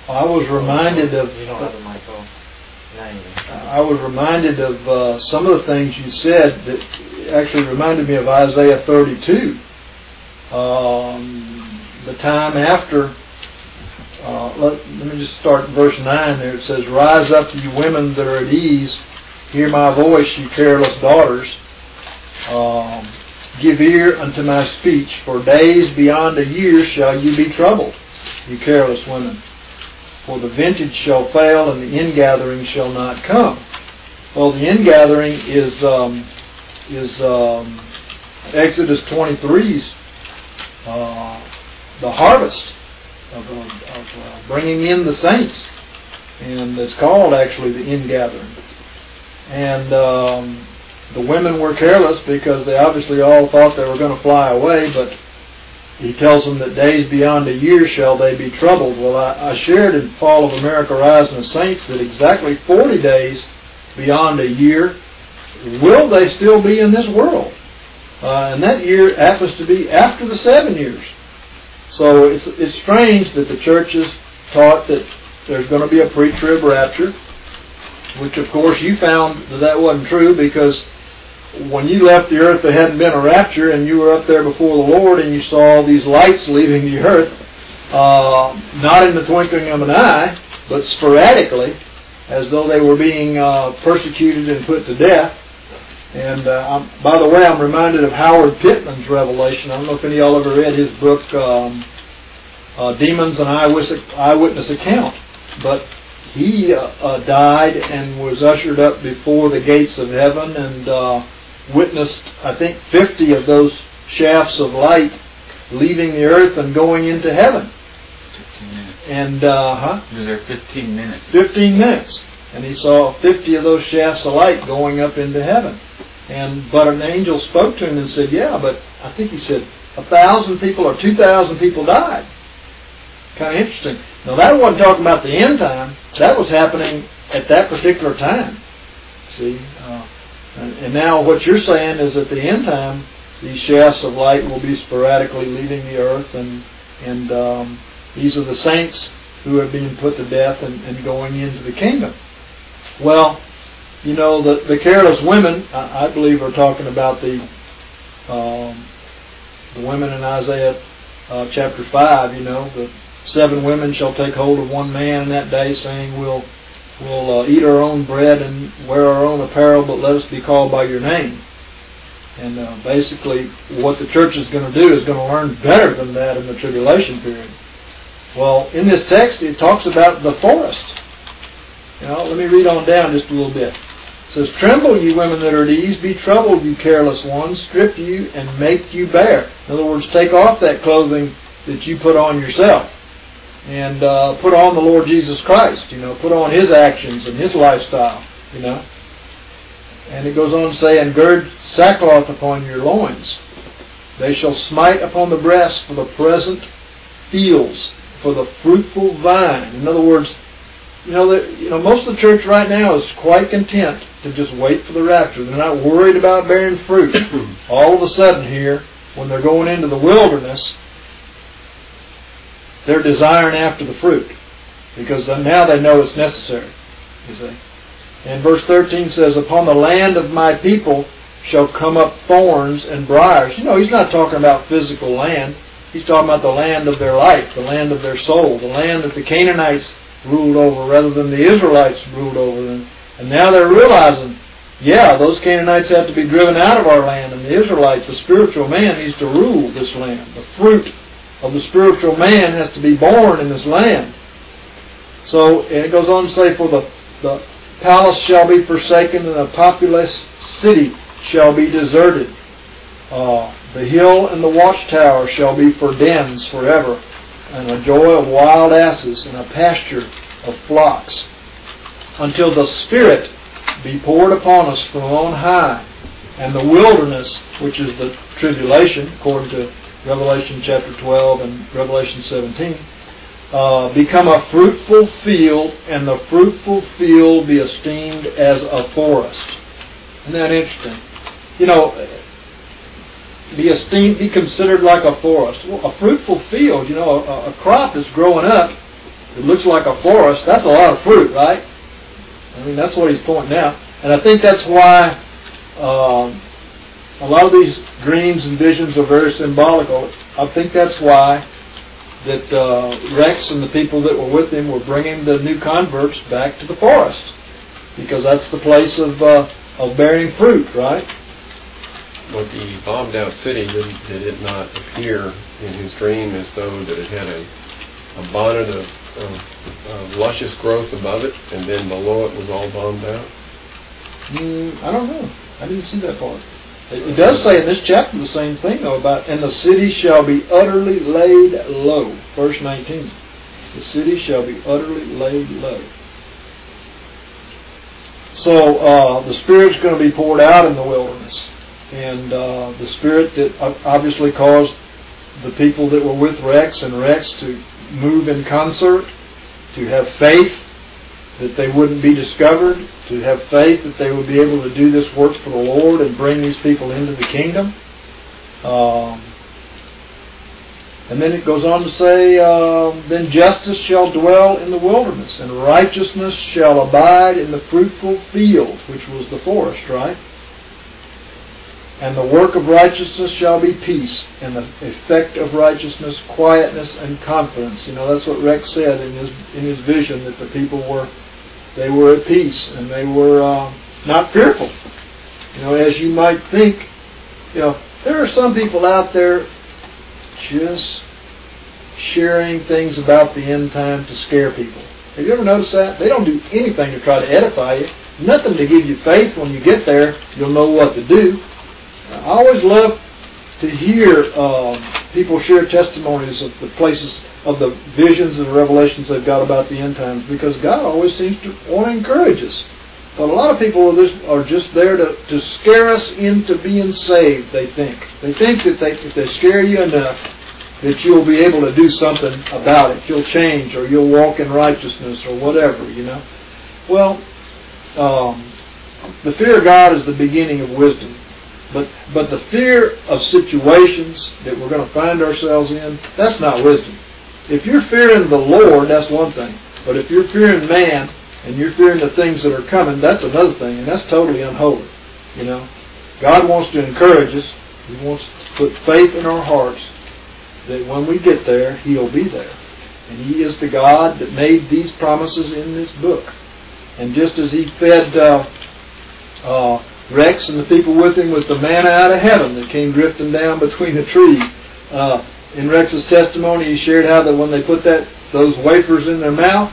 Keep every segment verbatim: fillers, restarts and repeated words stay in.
I was reminded of. You don't have a Michael. I was reminded of uh, some of the things you said that actually reminded me of Isaiah thirty-two. Um, the time after. Uh, let, let me just start in verse nine there. It says, "Rise up, you women that are at ease. Hear my voice, you careless daughters. Um, give ear unto my speech. For days beyond a year shall you be troubled, you careless women. For the vintage shall fail, and the ingathering shall not come." Well, the ingathering is um, is um, Exodus twenty-three's uh, the harvest of, of, of uh, bringing in the saints, and it's called actually the ingathering. And um, the women were careless because they obviously all thought they were going to fly away, but he tells them that days beyond a year shall they be troubled. Well, I, I shared in Fall of America Rising of Saints that exactly forty days beyond a year will they still be in this world. Uh, and that year happens to be after the seven years. So it's it's strange that the churches taught that there's going to be a pre-trib rapture, which of course you found that that wasn't true, because when you left the earth there hadn't been a rapture, and you were up there before the Lord and you saw these lights leaving the earth, uh, not in the twinkling of an eye, but sporadically, as though they were being uh, persecuted and put to death. And uh, I'm, by the way, I'm reminded of Howard Pittman's revelation. I don't know if any of y'all ever read his book, um, uh, Demons, an Eyewitness, Eyewitness Account. But he uh, uh, died and was ushered up before the gates of heaven and uh, witnessed, I think, fifty of those shafts of light leaving the earth and going into heaven. Fifteen minutes. And, uh, huh? He was there fifteen minutes. Fifteen minutes. And he saw fifty of those shafts of light going up into heaven. And but an angel spoke to him and said, yeah, but I think he said a thousand people or two thousand people died. Kind of interesting. Now that wasn't talking about the end time. That was happening at that particular time. See? Uh, and, and now what you're saying is at the end time, these shafts of light will be sporadically leaving the earth, and and um, these are the saints who are being put to death and, and going into the kingdom. Well, you know, the, the careless women, I, I believe, are talking about the um, the women in Isaiah uh, chapter five. You know, the seven women shall take hold of one man in that day, saying, "We'll we'll uh, eat our own bread and wear our own apparel, but let us be called by your name." And uh, basically, what the church is going to do is going to learn better than that in the tribulation period. Well, in this text, it talks about the forest. You know, let me read on down just a little bit. It says, "Tremble, you women that are at ease, be troubled, you careless ones, strip you and make you bare." In other words, take off that clothing that you put on yourself and uh, put on the Lord Jesus Christ. You know, put on His actions and His lifestyle. You know, and it goes on to say, "And gird sackcloth upon your loins. They shall smite upon the breast for the present fields, for the fruitful vine." In other words, You know, that, you know, most of the church right now is quite content to just wait for the rapture. They're not worried about bearing fruit. All of a sudden here, when they're going into the wilderness, they're desiring after the fruit, because now they know it's necessary, you see. And verse thirteen says, "Upon the land of my people shall come up thorns and briars." You know, he's not talking about physical land. He's talking about the land of their life, the land of their soul, the land that the Canaanites ruled over rather than the Israelites ruled over them. And now they're realizing, yeah, those Canaanites have to be driven out of our land, and the Israelites, the spiritual man, needs to rule this land. The fruit of the spiritual man has to be born in this land. So, and it goes on to say, "For the, the palace shall be forsaken, and the populous city shall be deserted. Uh, the hill and the watchtower shall be for dens forever, and a joy of wild asses, and a pasture of flocks, until the Spirit be poured upon us from on high, and the wilderness," which is the tribulation, according to Revelation chapter twelve and Revelation seventeen, uh, "become a fruitful field, and the fruitful field be esteemed as a forest." Isn't that interesting? You know, be esteemed, be considered like a forest. Well, a fruitful field, you know, a, a crop is growing up it looks like a forest, that's a lot of fruit, right? I mean, that's what he's pointing out. And I think that's why um, a lot of these dreams and visions are very symbolical. I think that's why that uh, Rex and the people that were with him were bringing the new converts back to the forest, because that's the place of uh, of bearing fruit, right? But the bombed out city, did, did it not appear in his dream as though that it had a, a bonnet of, of, of luscious growth above it, and then below it was all bombed out? Mm, I don't know. I didn't see that part. It, it does say in this chapter the same thing, though, about, and the city shall be utterly laid low. Verse nineteen. The city shall be utterly laid low. So uh, the Spirit's going to be poured out in the wilderness. And uh, the Spirit that obviously caused the people that were with Rex and Rex to move in concert, to have faith that they wouldn't be discovered, to have faith that they would be able to do this work for the Lord and bring these people into the kingdom. Um, and then it goes on to say, uh, then justice shall dwell in the wilderness, and righteousness shall abide in the fruitful field, which was the forest, right? And the work of righteousness shall be peace, and the effect of righteousness, quietness and confidence. You know, that's what Rex said in his in his vision, that the people were, they were at peace, and they were uh, not fearful. You know, as you might think, you know, there are some people out there just sharing things about the end time to scare people. Have you ever noticed that? They don't do anything to try to edify you. Nothing to give you faith. When you get there, you'll know what to do. I always love to hear um, people share testimonies of the places, of the visions and revelations they've got about the end times, because God always seems to want to encourage us. But a lot of people are just there to, to scare us into being saved, they think. They think that they, if they scare you enough, that you'll be able to do something about it. You'll change, or you'll walk in righteousness, or whatever, you know. Well, um, the fear of God is the beginning of wisdom. But but the fear of situations that we're going to find ourselves in, that's not wisdom. If you're fearing the Lord, that's one thing. But if you're fearing man, and you're fearing the things that are coming, that's another thing, and that's totally unholy. You know, God wants to encourage us. He wants to put faith in our hearts that when we get there, He'll be there. And He is the God that made these promises in this book. And just as He fed uh, uh, Rex and the people with him with the manna out of heaven that came drifting down between the trees, uh, in Rex's testimony, he shared how that when they put that those wafers in their mouth,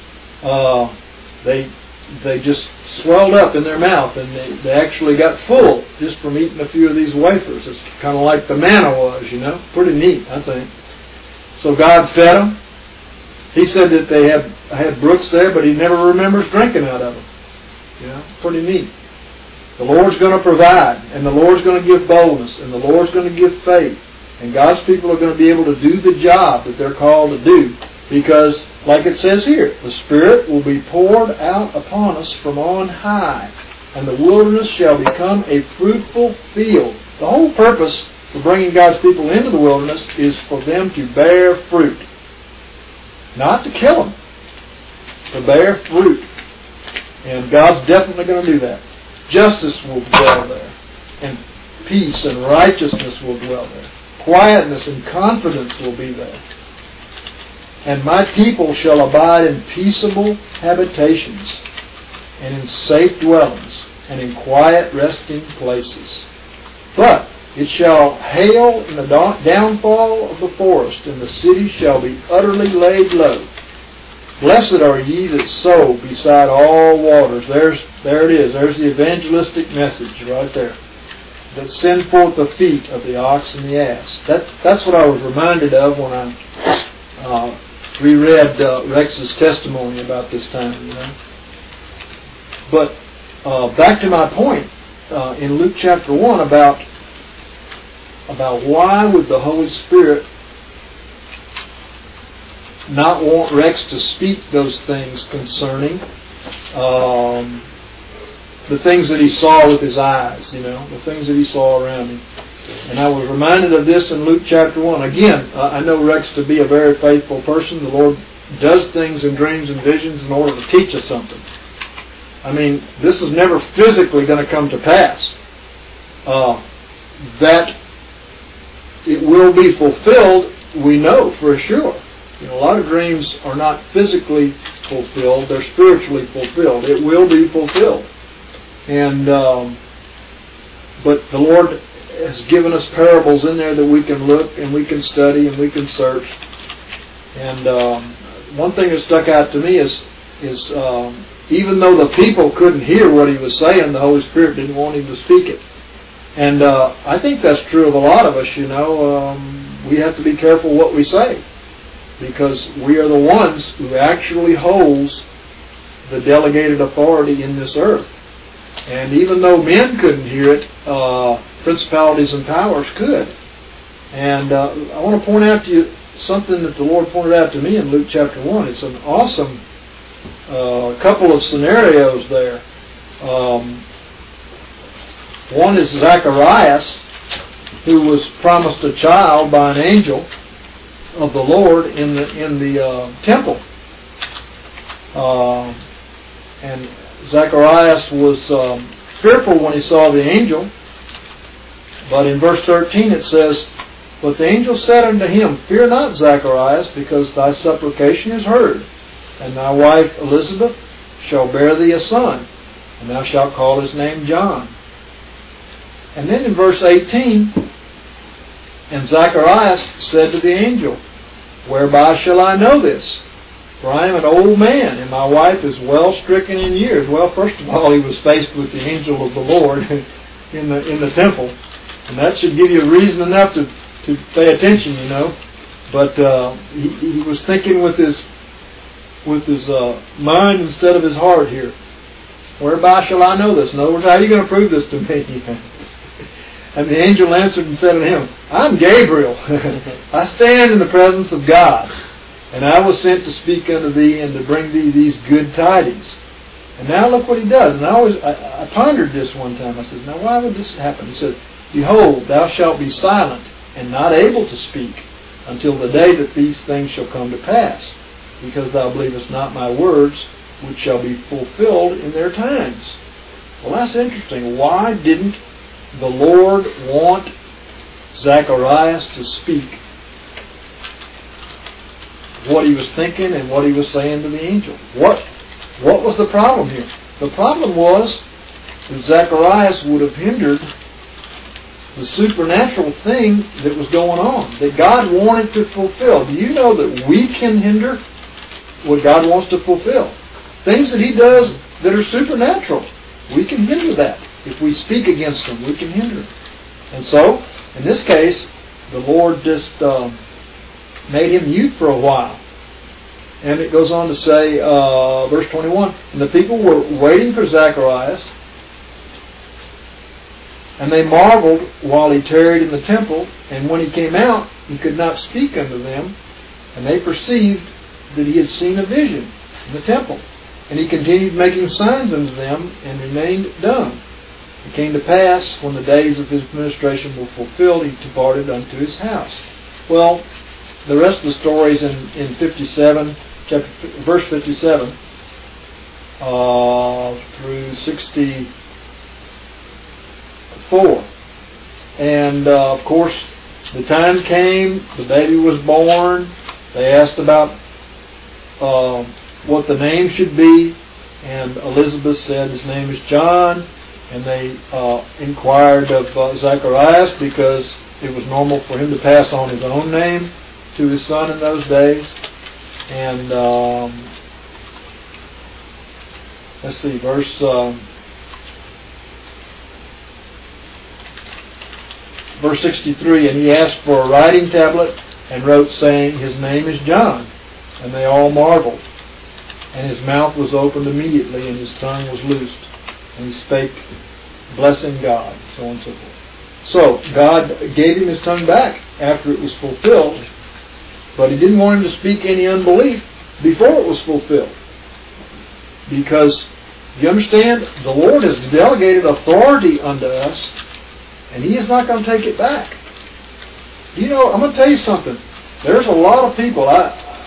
uh, they they just swelled up in their mouth, and they, they actually got full just from eating a few of these wafers. It's kind of like the manna was, you know. Pretty neat, I think. So God fed them. He said that they had had brooks there, but He never remembers drinking out of them. You know, pretty neat. The Lord's going to provide, and the Lord's going to give boldness, and the Lord's going to give faith. And God's people are going to be able to do the job that they're called to do, because, like it says here, the Spirit will be poured out upon us from on high, and the wilderness shall become a fruitful field. The whole purpose for bringing God's people into the wilderness is for them to bear fruit. Not to kill them, to bear fruit. And God's definitely going to do that. Justice will dwell there, and peace and righteousness will dwell there. Quietness and confidence will be there. And my people shall abide in peaceable habitations, and in safe dwellings, and in quiet resting places. But it shall hail in the downfall of the forest, and the city shall be utterly laid low. Blessed are ye that sow beside all waters. There's, there it is. There's the evangelistic message right there. That send forth the feet of the ox and the ass. That, that's what I was reminded of when I uh, reread uh, Rex's testimony about this time. You know. But uh, back to my point uh, in Luke chapter one about about why would the Holy Spirit not want Rex to speak those things concerning um, the things that he saw with his eyes, you know, the things that he saw around him. And I was reminded of this in Luke chapter one. Again, uh, I know Rex to be a very faithful person. The Lord does things in dreams and visions in order to teach us something. I mean, this is never physically going to come to pass. Uh, that it will be fulfilled, we know for sure. You know, a lot of dreams are not physically fulfilled, they're spiritually fulfilled. It will be fulfilled. And um, but the Lord has given us parables in there that we can look and we can study and we can search. And um, one thing that stuck out to me is is um, even though the people couldn't hear what he was saying, the Holy Spirit didn't want him to speak it. And uh, I think that's true of a lot of us, you know. Um, we have to be careful what we say, because we are the ones who actually holds the delegated authority in this earth. And even though men couldn't hear it, uh, principalities and powers could. And uh, I want to point out to you something that the Lord pointed out to me in Luke chapter one. It's an awesome uh, couple of scenarios there. Um, one is Zacharias, who was promised a child by an angel of the Lord in the in the uh, temple. Uh, and Zacharias was um, fearful when he saw the angel. But in verse thirteen it says, "But the angel said unto him, Fear not, Zacharias, because thy supplication is heard, and thy wife Elizabeth shall bear thee a son, and thou shalt call his name John." And then in verse eighteen, "And Zacharias said to the angel, Whereby shall I know this? For I am an old man, and my wife is well stricken in years." Well, first of all, he was faced with the angel of the Lord in the in the temple, and that should give you reason enough to, to pay attention, you know. But uh, he, he was thinking with his with his uh, mind instead of his heart here. Whereby shall I know this? In other words, how are you going to prove this to me? And the angel answered and said unto him, I'm Gabriel. I stand in the presence of God, and I was sent to speak unto thee and to bring thee these good tidings. And now look what he does. And I always I, I pondered this one time. I said, now why would this happen? He said, Behold, thou shalt be silent and not able to speak until the day that these things shall come to pass, because thou believest not my words, which shall be fulfilled in their times. Well, that's interesting. Why didn't the Lord want Zacharias to speak what he was thinking and what he was saying to the angel? What what was the problem here? The problem was that Zacharias would have hindered the supernatural thing that was going on, that God wanted to fulfill. Do you know that we can hinder what God wants to fulfill? Things that he does that are supernatural, we can hinder that. If we speak against them, we can hinder it. And so, in this case, the Lord just um, made him mute for a while. And it goes on to say, uh, verse twenty-one, and the people were waiting for Zacharias, and they marveled while he tarried in the temple, and when he came out, he could not speak unto them, and they perceived that he had seen a vision in the temple. And he continued making signs unto them, and remained dumb. It came to pass, when the days of his ministration were fulfilled, he departed unto his house. Well, the rest of the story is in, in fifty-seven, chapter, verse fifty-seven, uh, through sixty-four. And, uh, of course, the time came, the baby was born, they asked about uh, what the name should be, and Elizabeth said his name is John. And they uh, inquired of uh, Zacharias, because it was normal for him to pass on his own name to his son in those days. And um, let's see, verse um, verse sixty-three. And he asked for a writing tablet and wrote, saying, His name is John. And they all marveled. And his mouth was opened immediately, and his tongue was loosed. And he spake, blessing God, so on and so forth. So, God gave him his tongue back after it was fulfilled, but he didn't want him to speak any unbelief before it was fulfilled. Because, you understand, the Lord has delegated authority unto us, and he is not going to take it back. You know, I'm going to tell you something. There's a lot of people, I,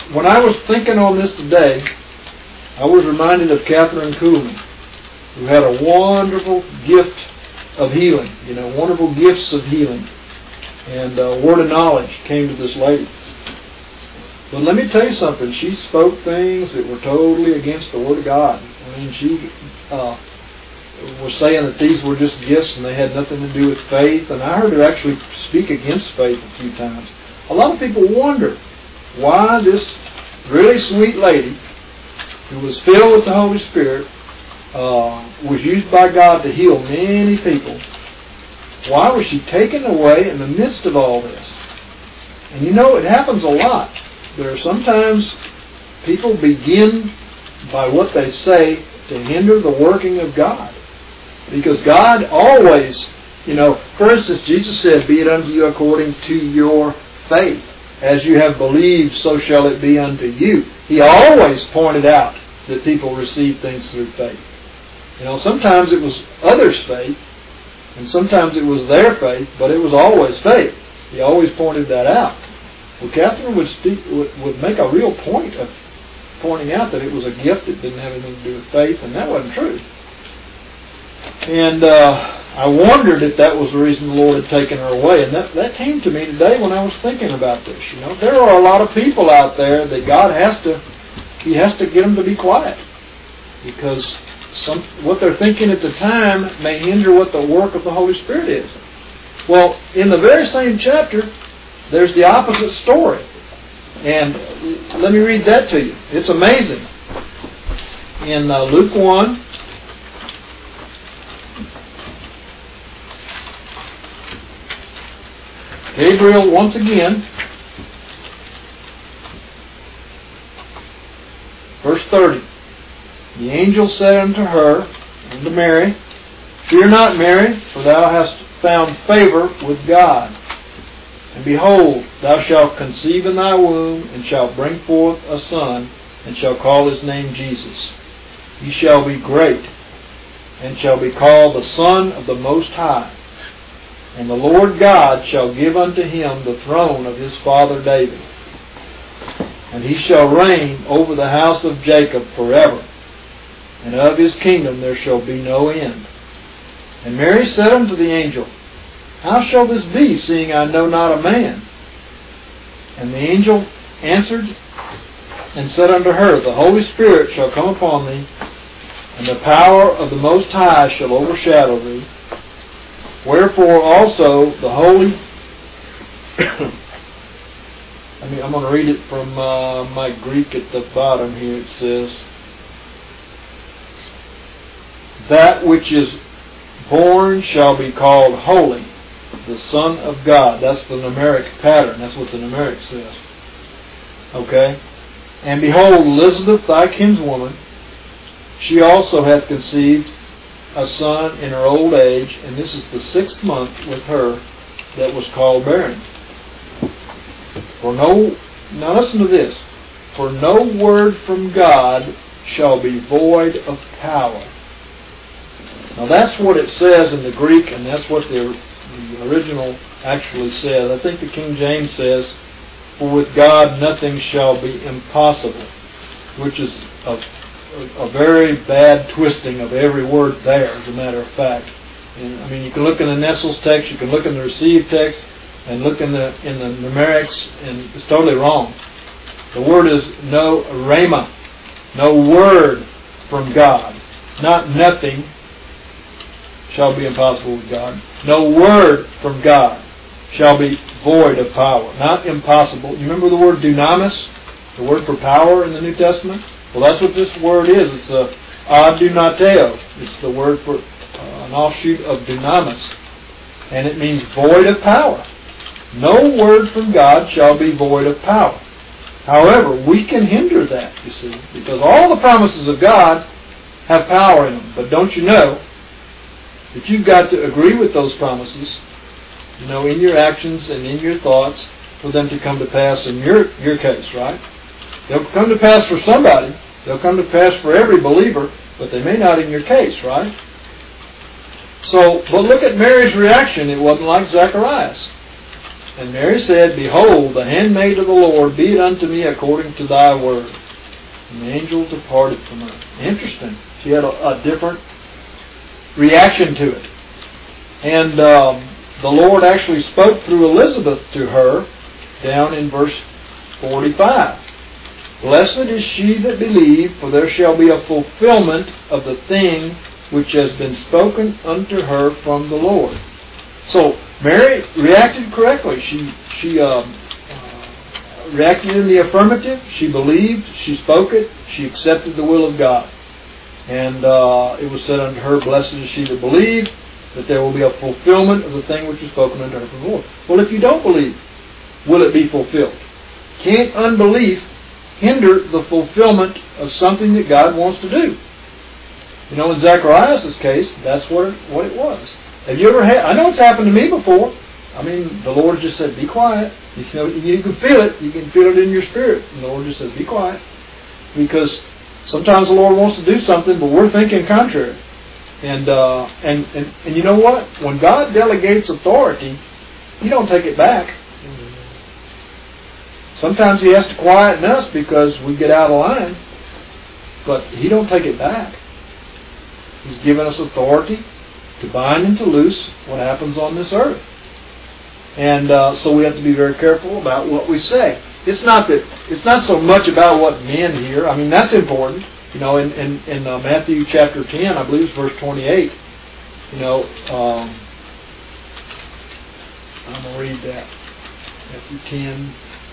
when I was thinking on this today, I was reminded of Catherine Kuhlman, who had a wonderful gift of healing, you know, wonderful gifts of healing. And a word of knowledge came to this lady. But let me tell you something, she spoke things that were totally against the Word of God. I mean, she uh, was saying that these were just gifts and they had nothing to do with faith. And I heard her actually speak against faith a few times. A lot of people wonder why this really sweet lady, who was filled with the Holy Spirit, uh, was used by God to heal many people, why was she taken away in the midst of all this? And you know, it happens a lot. There are sometimes people begin by what they say to hinder the working of God. Because God always, you know, for instance, Jesus said, "Be it unto you according to your faith. As you have believed, so shall it be unto you." He always pointed out that people receive things through faith. You know, sometimes it was others' faith, and sometimes it was their faith, but it was always faith. He always pointed that out. Well, Catherine would, speak, would, would make a real point of pointing out that it was a gift that didn't have anything to do with faith, and that wasn't true. And uh, I wondered if that was the reason the Lord had taken her away. And that, that came to me today when I was thinking about this. You know, there are a lot of people out there that God has to, He has to get them to be quiet. Because some, what they're thinking at the time may hinder what the work of the Holy Spirit is. Well, in the very same chapter, there's the opposite story. And let me read that to you. It's amazing. In uh, Luke one, Gabriel once again, verse thirty, the angel said unto her, unto Mary, "Fear not, Mary, for thou hast found favor with God. And behold, thou shalt conceive in thy womb, and shalt bring forth a son, and shall call his name Jesus. He shall be great, and shall be called the Son of the Most High. And the Lord God shall give unto him the throne of his father David. And he shall reign over the house of Jacob forever. And of his kingdom there shall be no end." And Mary said unto the angel, "How shall this be, seeing I know not a man?" And the angel answered and said unto her, "The Holy Spirit shall come upon thee, and the power of the Most High shall overshadow thee. Wherefore also the Holy..." I mean, I'm going to read it from uh, my Greek at the bottom here. It says, "That which is born shall be called holy, the Son of God." That's the numeric pattern. That's what the numeric says. Okay? "And behold, Elizabeth, thy kinswoman, she also hath conceived a son in her old age, and this is the sixth month with her that was called barren. For no, now listen to this, for no word from God shall be void of power." Now that's what it says in the Greek, and that's what the, the original actually says. I think the King James says, "For with God nothing shall be impossible," which is a, a very bad twisting of every word there, as a matter of fact. And, I mean, you can look in the Nestle's text, you can look in the received text, and look in the in the numerics, and it's totally wrong. The word is no rhema, no word from God, not nothing shall be impossible with God. No word from God shall be void of power, not impossible. You remember the word dunamis, the word for power in the New Testament? Well, that's what this word is. It's a adunateo. It's the word for uh, an offshoot of dunamis, and it means void of power. No word from God shall be void of power. However, we can hinder that, you see, because all the promises of God have power in them. But don't you know that you've got to agree with those promises, you know, in your actions and in your thoughts, for them to come to pass in your, your case, right? They'll come to pass for somebody. They'll come to pass for every believer, but they may not in your case, right? So, but look at Mary's reaction. It wasn't like Zacharias. And Mary said, Behold, the handmaid of the Lord, be it unto me according to thy word. And the angel departed from her. Interesting. She had a, a different reaction to it. And um, the Lord actually spoke through Elizabeth to her down in verse forty-five. Blessed is she that believed, for there shall be a fulfillment of the thing which has been spoken unto her from the Lord. So Mary reacted correctly. She she um, uh, reacted in the affirmative. She believed. She spoke it. She accepted the will of God. And uh, it was said unto her, Blessed is she that believed, that there will be a fulfillment of the thing which is spoken unto her from the Lord. Well, if you don't believe, will it be fulfilled? Can't unbelief hinder the fulfillment of something that God wants to do? You know, in Zacharias' case, that's what it, what it was. Have you ever had, I know it's happened to me before. I mean, the Lord just said, be quiet. You know, you can feel it. You can feel it in your spirit. And the Lord just says, be quiet. Because sometimes the Lord wants to do something, but we're thinking contrary. And, uh, and, and, and you know what? When God delegates authority, He don't take it back. Sometimes He has to quieten us because we get out of line. But He don't take it back. He's given us authority to bind and to loose what happens on this earth. And uh, so we have to be very careful about what we say. It's not that it's not so much about what men hear. I mean, that's important. You know, in, in, in uh, Matthew chapter ten, I believe it's verse twenty-eight, you know, um, I'm going to read that. Matthew ten.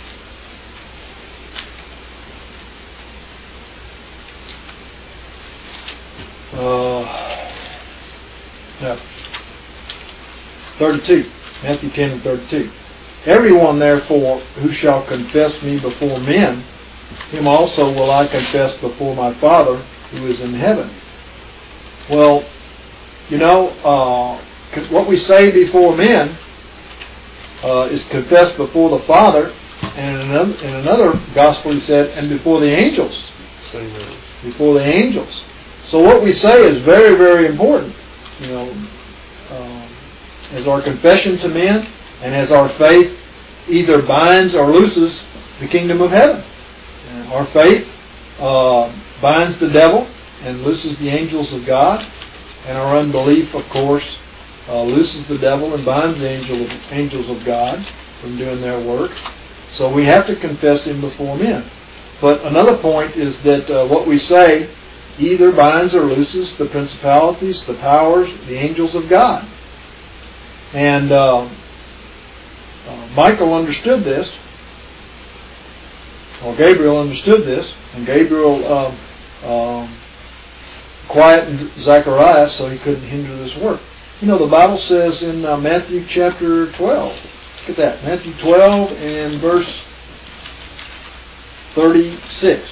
Uh, no, thirty-two. Matthew ten and thirty-two. Everyone, therefore, who shall confess me before men, him also will I confess before my Father who is in heaven. Well, you know, uh, what we say before men uh, is confessed before the Father, and in another, in another gospel he said, and before the angels. Same words. Before the angels. So what we say is very, very important. You know, um, as our confession to men, and as our faith either binds or looses the kingdom of heaven. And our faith uh, binds the devil and looses the angels of God, and our unbelief, of course, uh, looses the devil and binds the angel of, angels of God from doing their work. So we have to confess Him before men. But another point is that uh, what we say either binds or looses the principalities, the powers, the angels of God. And uh, uh, Michael understood this, or Gabriel understood this, and Gabriel uh, uh, quietened Zacharias so he couldn't hinder this work. You know, the Bible says in uh, Matthew chapter twelve, look at that, Matthew twelve and verse thirty-six.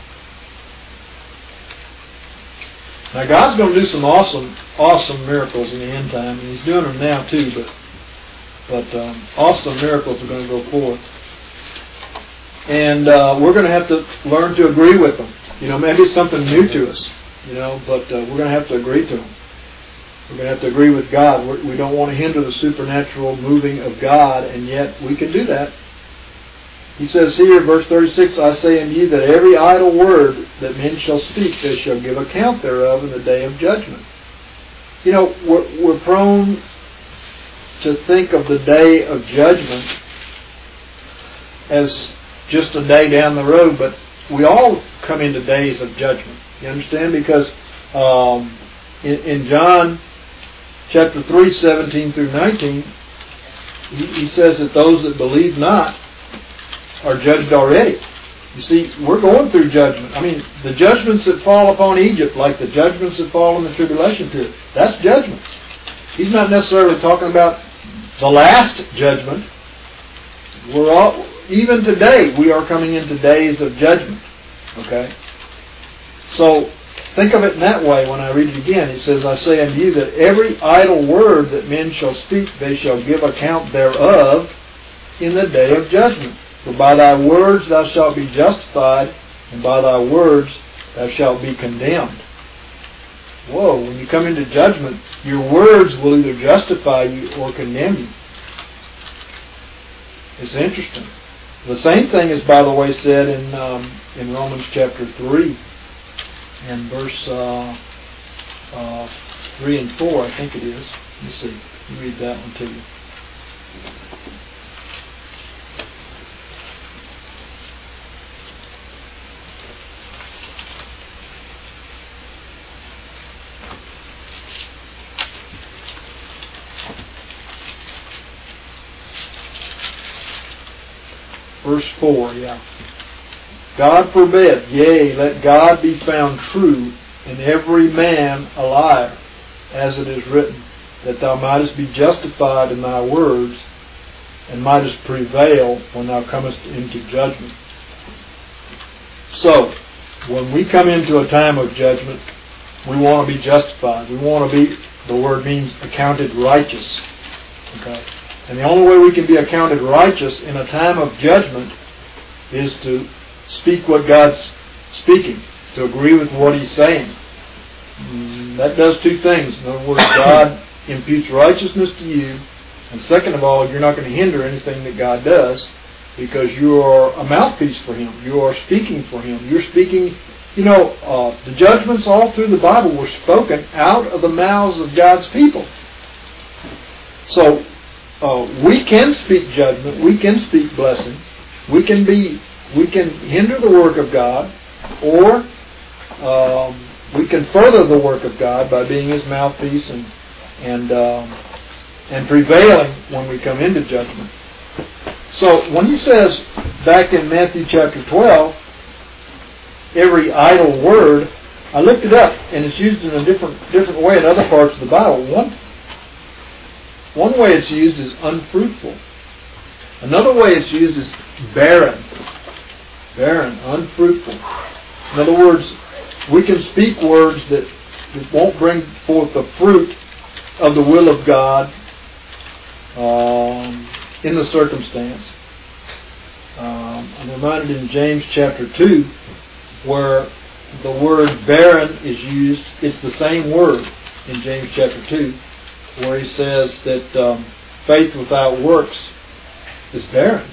Now God's going to do some awesome, awesome miracles in the end time, and He's doing them now too. But, but um, awesome miracles are going to go forth, and uh, we're going to have to learn to agree with them. You know, maybe it's something new to us. You know, but uh, we're going to have to agree to them. We're going to have to agree with God. We're, we don't want to hinder the supernatural moving of God, and yet we can do that. He says here, verse thirty-six, I say unto you that every idle word that men shall speak, they shall give account thereof in the day of judgment. You know, we're, we're prone to think of the day of judgment as just a day down the road, but we all come into days of judgment. You understand? Because um, in, in John chapter three, seventeen through nineteen, he, he says that those that believe not are judged already. You see, we're going through judgment. I mean, the judgments that fall upon Egypt, like the judgments that fall in the tribulation period, that's judgment. He's not necessarily talking about the last judgment. We're all, even today, we are coming into days of judgment. Okay? So, think of it in that way when I read it again. It says, I say unto you that every idle word that men shall speak, they shall give account thereof in the day of judgment. For by thy words thou shalt be justified, and by thy words thou shalt be condemned. Whoa, when you come into judgment, your words will either justify you or condemn you. It's interesting. The same thing is, by the way, said in um, in Romans chapter three and verse uh, uh, three and four, I think it is. Let me see. Let me read that one to you. Verse four, yeah. God forbid, yea, let God be found true, and every man a liar, as it is written, that thou mightest be justified in thy words, and mightest prevail when thou comest into judgment. So, when we come into a time of judgment, we want to be justified. We want to be, the word means accounted righteous. Okay? And the only way we can be accounted righteous in a time of judgment is to speak what God's speaking, to agree with what He's saying. That does two things. In other words, God imputes righteousness to you, and second of all, you're not going to hinder anything that God does, because you are a mouthpiece for Him. You are speaking for Him. You're speaking, you know, uh, the judgments all through the Bible were spoken out of the mouths of God's people. So, Uh, we can speak judgment. We can speak blessing. We can be. We can hinder the work of God, or um, we can further the work of God by being His mouthpiece and and um, and prevailing when we come into judgment. So when He says back in Matthew chapter twelve, every idle word, I looked it up, and it's used in a different different way in other parts of the Bible. One. One way it's used is unfruitful. Another way it's used is barren. Barren, unfruitful. In other words, we can speak words that, that won't bring forth the fruit of the will of God um, in the circumstance. Um, I'm reminded in James chapter two, where the word barren is used. It's the same word in James chapter two, where he says that um, faith without works is barren.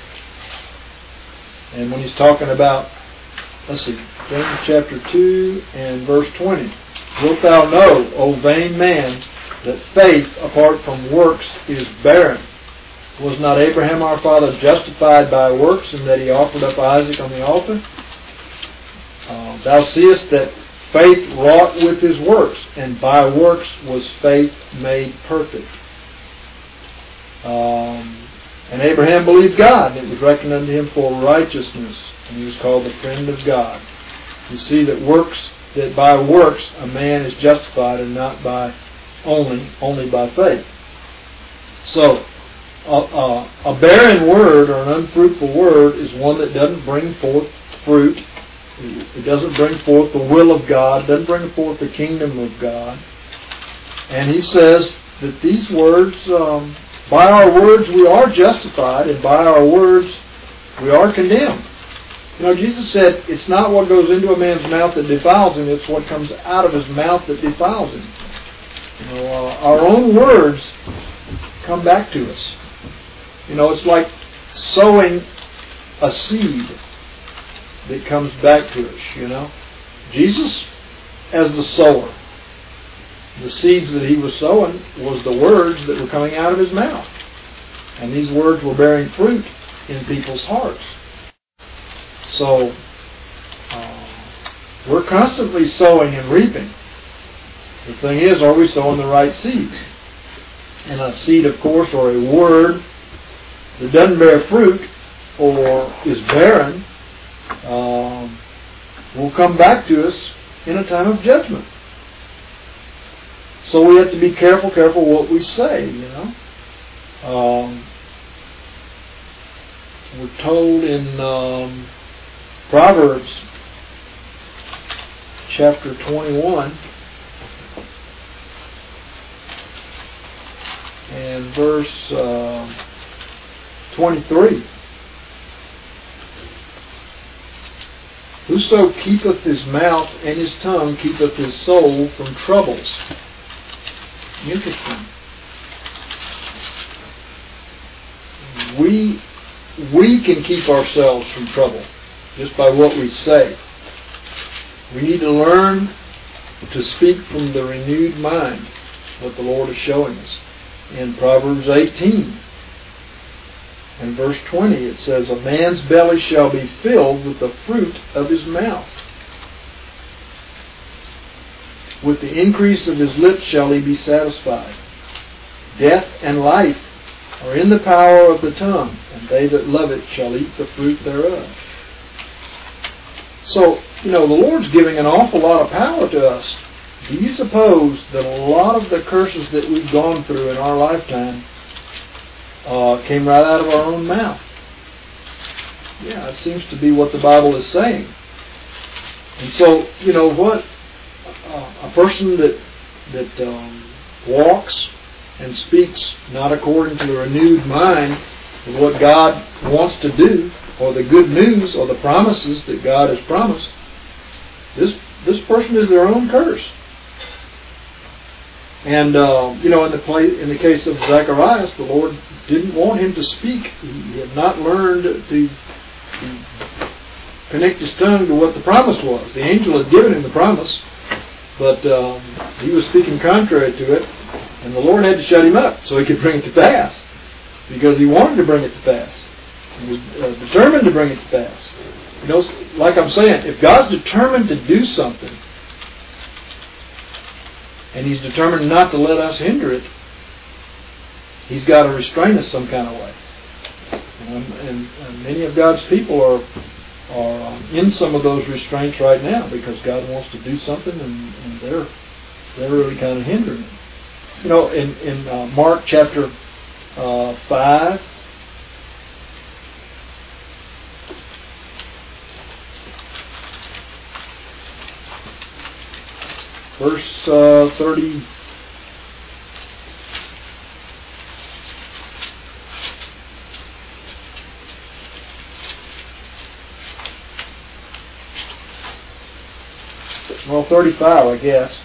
And when he's talking about, let's see, James chapter two and verse twenty, wilt thou know, O vain man, that faith apart from works is barren? Was not Abraham our father justified by works, in that he offered up Isaac on the altar? Uh, thou seest that faith wrought with his works, and by works was faith made perfect. Um, and Abraham believed God, and it was reckoned unto him for righteousness, and he was called the friend of God. You see that works, that by works a man is justified, and not by only, only by faith. So, a, a, a barren word or an unfruitful word is one that doesn't bring forth fruit. It doesn't bring forth the will of God, doesn't bring forth the kingdom of God. And he says that these words, um, by our words we are justified, and by our words we are condemned. You know, Jesus said, it's not what goes into a man's mouth that defiles him, it's what comes out of his mouth that defiles him. You know, uh, our own words come back to us. You know, it's like sowing a seed that comes back to us, you know. Jesus, as the sower, the seeds that he was sowing was the words that were coming out of his mouth. And these words were bearing fruit in people's hearts. So, uh, we're constantly sowing and reaping. The thing is, are we sowing the right seeds? And a seed, of course, or a word that doesn't bear fruit or is barren, Um, will come back to us in a time of judgment. So we have to be careful, careful what we say, you know. Um, we're told in um, Proverbs chapter twenty-one and verse uh, twenty-three. Whoso keepeth his mouth and his tongue keepeth his soul from troubles. Interesting. We we can keep ourselves from trouble just by what we say. We need to learn to speak from the renewed mind, what the Lord is showing us. In Proverbs eighteen and verse twenty, it says, "A man's belly shall be filled with the fruit of his mouth. With the increase of his lips shall he be satisfied. Death and life are in the power of the tongue, and they that love it shall eat the fruit thereof." So, you know, the Lord's giving an awful lot of power to us. Do you suppose that a lot of the curses that we've gone through in our lifetime uh, came right out of our own mouth? Yeah, it seems to be what the Bible is saying. And so, you know what? Uh, a person that that um, walks and speaks not according to the renewed mind of what God wants to do, or the good news, or the promises that God has promised, this this person is their own curse. And uh, you know, in the play, in the case of Zacharias, the Lord didn't want him to speak. He had not learned to, to connect his tongue to what the promise was. The angel had given him the promise, but um, he was speaking contrary to it, and the Lord had to shut him up so he could bring it to pass, because he wanted to bring it to pass. He was uh, determined to bring it to pass. You know, like I'm saying, if God's determined to do something, and He's determined not to let us hinder it, He's got to restrain us some kind of way. And, and, and many of God's people are are in some of those restraints right now, because God wants to do something, and, and they're they're really kind of hindering it. You know, in in uh, Mark chapter uh, five. Verse uh, thirty. Well, thirty-five, I guess.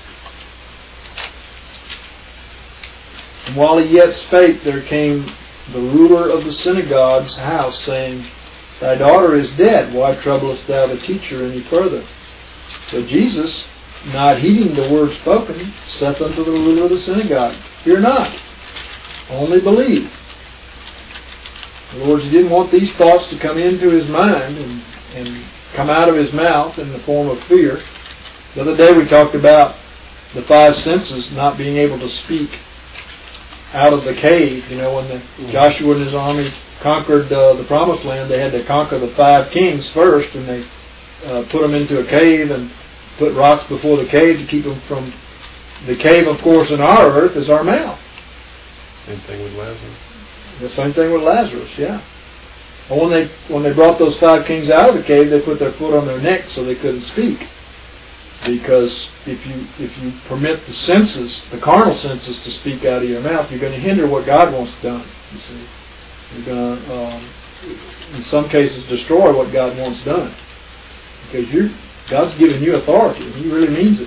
"And while he yet spake, there came the ruler of the synagogue's house, saying, Thy daughter is dead. Why troublest thou the teacher any further? So Jesus, not heeding the word spoken, saith unto the ruler of the synagogue, Fear not, only believe." In other words, he didn't want these thoughts to come into his mind and, and come out of his mouth in the form of fear. The other day we talked about the five senses not being able to speak out of the cave. You know, when the, Joshua and his army conquered uh, the promised land, they had to conquer the five kings first, and they uh, put them into a cave and put rocks before the cave to keep them from... The cave, of course, in our earth is our mouth. Same thing with Lazarus. The same thing with Lazarus, yeah. Well, when they when they brought those five kings out of the cave, they put their foot on their neck so they couldn't speak. Because if you if you permit the senses, the carnal senses, to speak out of your mouth, you're going to hinder what God wants done. You see, you're going to, um, in some cases, destroy what God wants done, because you God's given you authority, and He really means it.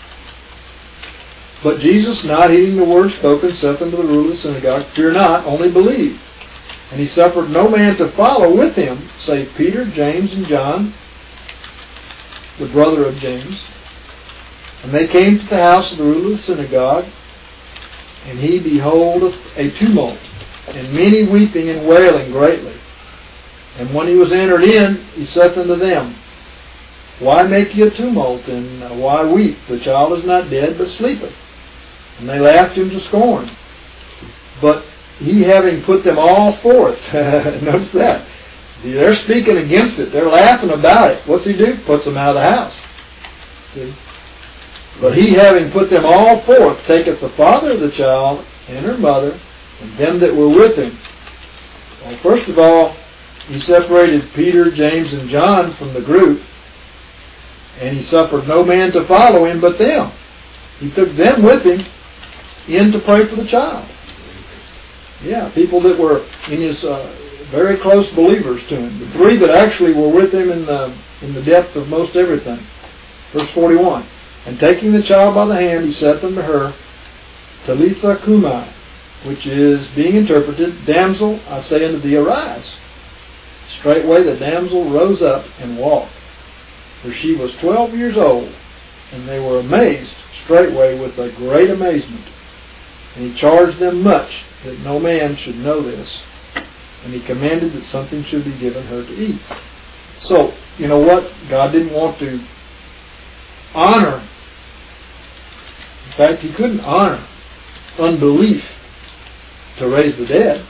"But Jesus, not heeding the word spoken, saith unto the ruler of the synagogue, Fear not, only believe. And he suffered no man to follow with him, save Peter, James, and John, the brother of James. And they came to the house of the ruler of the synagogue, and he beholdeth a tumult, and many weeping and wailing greatly. And when he was entered in, he saith unto them, Why make ye a tumult, and why weep? The child is not dead, but sleepeth. And they laughed him to scorn. But he, having put them all forth," notice that. They're speaking against it. They're laughing about it. What's he do? Puts them out of the house. See? "But he, having put them all forth, taketh the father of the child and her mother, and them that were with him." Well, first of all, he separated Peter, James, and John from the group, and he suffered no man to follow him but them. He took them with him in to pray for the child. Yeah, people that were in his uh, very close believers to him. The three that actually were with him in the in the depth of most everything. Verse forty-one. "And taking the child by the hand, he saith unto her, Talitha cumi," which is, being interpreted, Damsel, I say unto thee, arise. Straightway the damsel rose up and walked, for she was twelve years old. And they were amazed straightway with a great amazement. And he charged them much that no man should know this. And he commanded that something should be given her to eat. So, you know what? God didn't want to honor. In fact, he couldn't honor unbelief to raise the dead.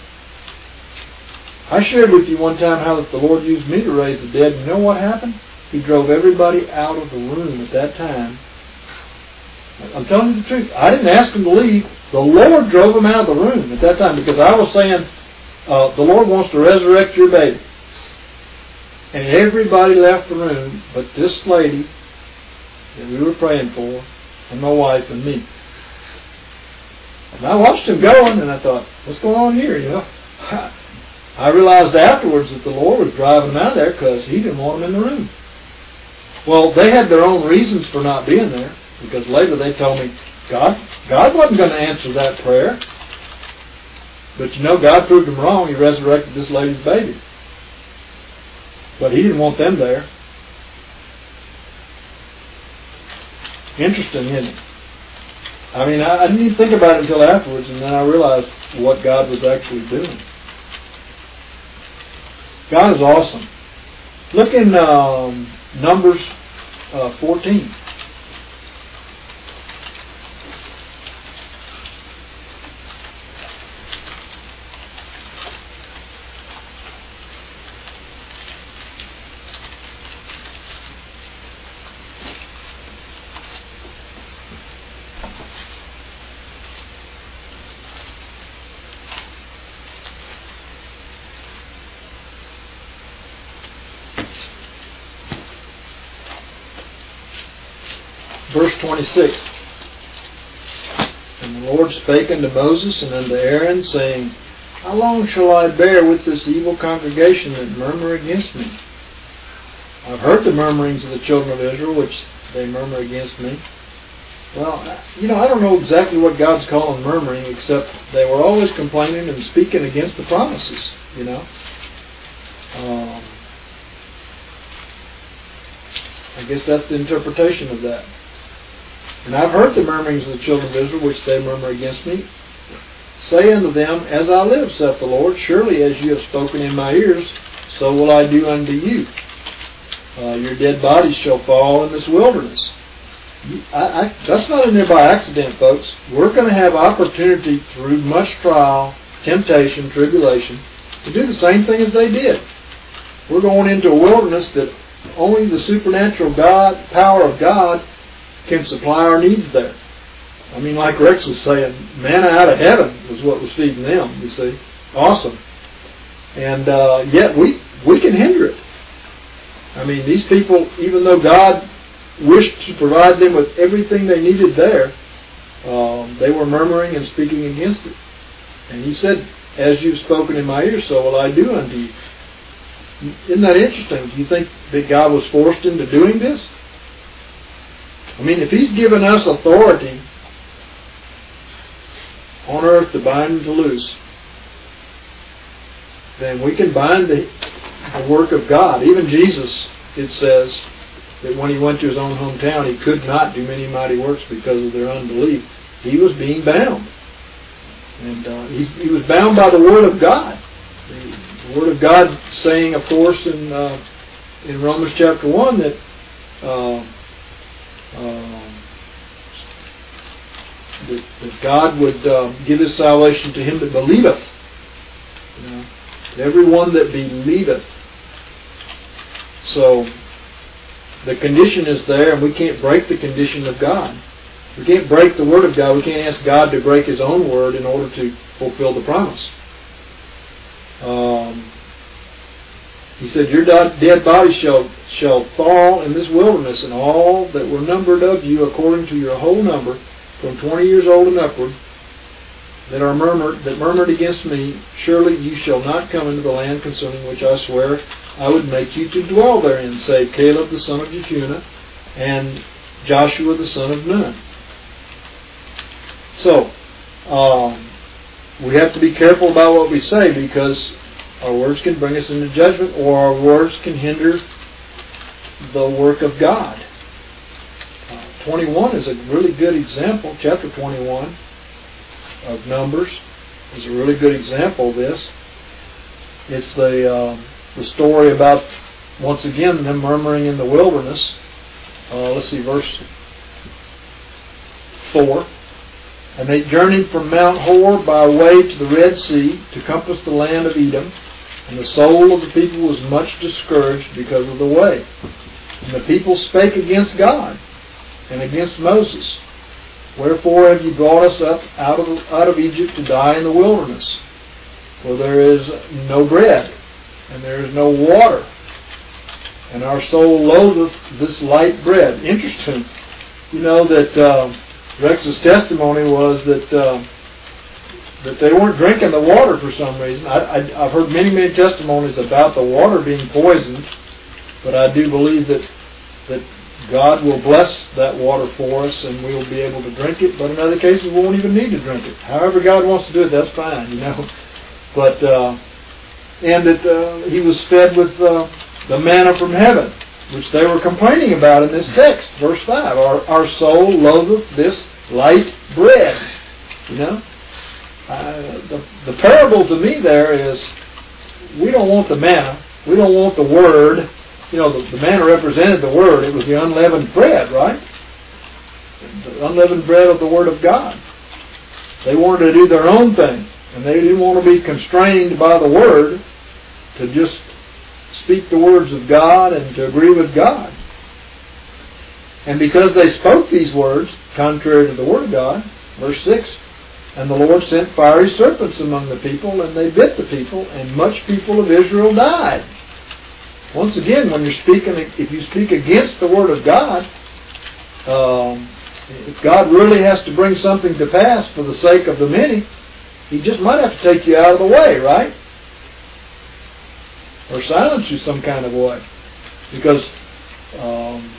I shared with you one time how that the Lord used me to raise the dead. You know what happened? He drove everybody out of the room at that time. I'm telling you the truth. I didn't ask them to leave. The Lord drove them out of the room at that time because I was saying, uh, the Lord wants to resurrect your baby. And everybody left the room but this lady that we were praying for, and my wife and me. And I watched him going, and I thought, what's going on here, you know? I realized afterwards that the Lord was driving them out of there because he didn't want them in the room. Well, they had their own reasons for not being there, because later they told me, God, God wasn't going to answer that prayer. But you know, God proved them wrong. He resurrected this lady's baby. But he didn't want them there. Interesting, isn't it? I mean, I, I didn't even think about it until afterwards, and then I realized what God was actually doing. God is awesome. Look in um, Numbers uh, fourteen. Verse twenty-six. And the Lord spake unto Moses and unto Aaron, saying, How long shall I bear with this evil congregation that murmur against me? I've heard the murmurings of the children of Israel, which they murmur against me. Well, you know, I don't know exactly what God's calling murmuring, except they were always complaining and speaking against the promises, you know. Um, I guess that's the interpretation of that. And I've heard the murmurings of the children of Israel, which they murmur against me. Say unto them, As I live, saith the Lord, surely as you have spoken in my ears, so will I do unto you. Uh, your dead bodies shall fall in this wilderness. I, I, that's not in there by accident, folks. We're going to have opportunity through much trial, temptation, tribulation, to do the same thing as they did. We're going into a wilderness that only the supernatural God, power of God can supply our needs there. I mean, like Rex was saying, manna out of heaven was what was feeding them, you see. Awesome. And uh, yet we, we can hinder it. I mean, these people, even though God wished to provide them with everything they needed there, um, they were murmuring and speaking against it. And he said, As you've spoken in my ears, so will I do unto you. Isn't that interesting? Do you think that God was forced into doing this? I mean, if he's given us authority on earth to bind and to loose, then we can bind the, the work of God. Even Jesus, it says, that when he went to his own hometown, he could not do many mighty works because of their unbelief. He was being bound. And uh, he, he was bound by the Word of God. The, the Word of God saying, of course, in, uh, in Romans chapter one, that uh, Um, that, that God would uh, give his salvation to him that believeth. You know, to everyone that believeth. So, the condition is there, and we can't break the condition of God. We can't break the Word of God. We can't ask God to break his own Word in order to fulfill the promise. Um, He said, Your dead bodies shall, shall fall in this wilderness, and all that were numbered of you according to your whole number, from twenty years old and upward, that are murmured, that murmured against me, surely you shall not come into the land concerning which I swear I would make you to dwell therein, save Caleb the son of Jephunneh, and Joshua the son of Nun. So, um, we have to be careful about what we say, because Our words can bring us into judgment, or our words can hinder the work of God. Uh, twenty-one is a really good example. Chapter twenty-one of Numbers is a really good example of this. It's the uh, the story about, once again, them murmuring in the wilderness. Uh, let's see, verse four. And they journeyed from Mount Hor by way to the Red Sea to compass the land of Edom. And the soul of the people was much discouraged because of the way. And the people spake against God and against Moses. Wherefore have ye brought us up out of, out of Egypt to die in the wilderness? For there is no bread, and there is no water. And our soul loatheth this light bread. Interesting. You know that uh, Rex's testimony was that uh, that they weren't drinking the water for some reason. I, I, I've heard many, many testimonies about the water being poisoned, but I do believe that that God will bless that water for us and we'll be able to drink it, but in other cases we won't even need to drink it. However God wants to do it, that's fine, you know. But, uh, and that uh, he was fed with uh, the manna from heaven, which they were complaining about in this text, verse five. Our, our soul loatheth this light bread, you know. Uh, the, the parable to me there is, we don't want the manna, we don't want the word. You know, the, the manna represented the word. It was the unleavened bread, right? The unleavened bread of the word of God. They wanted to do their own thing, and they didn't want to be constrained by the word to just speak the words of God and to agree with God. And because they spoke these words contrary to the word of God, verse six, and the Lord sent fiery serpents among the people, and they bit the people, and much people of Israel died. Once again, when you're speaking, if you speak against the word of God, um, if God really has to bring something to pass for the sake of the many, He just might have to take you out of the way, right? Or silence you some kind of way. Because um,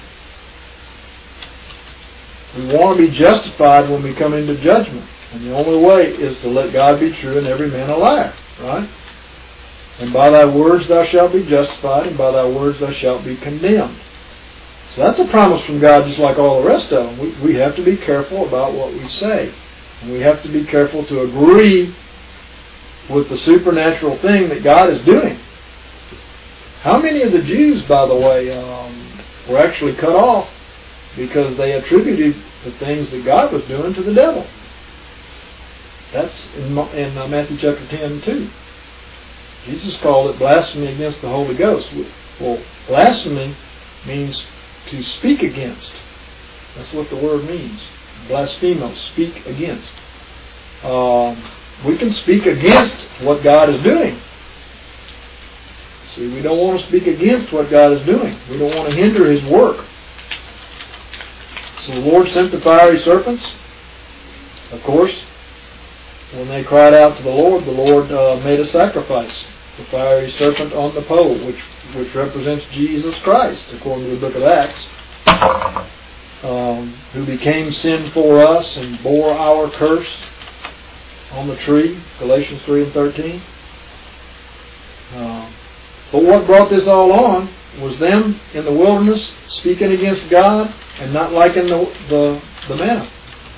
we want to be justified when we come into judgment. And the only way is to let God be true and every man a liar, right? And by thy words thou shalt be justified, and by thy words thou shalt be condemned. So that's a promise from God, just like all the rest of them. We, we have to be careful about what we say. And we have to be careful to agree with the supernatural thing that God is doing. How many of the Jews, by the way, um, were actually cut off because they attributed the things that God was doing to the devil? That's in, in uh, Matthew chapter ten too. Jesus called it blasphemy against the Holy Ghost. Well, blasphemy means to speak against. That's what the word means. Blasphemos, speak against. Um, we can speak against what God is doing. See, we don't want to speak against what God is doing. We don't want to hinder His work. So the Lord sent the fiery serpents. Of course, when they cried out to the Lord, the Lord uh, made a sacrifice. The fiery serpent on the pole, which which represents Jesus Christ, according to the book of Acts, um, who became sin for us and bore our curse on the tree, Galatians three and thirteen. Uh, but what brought this all on was them in the wilderness speaking against God and not liking the the, the manna.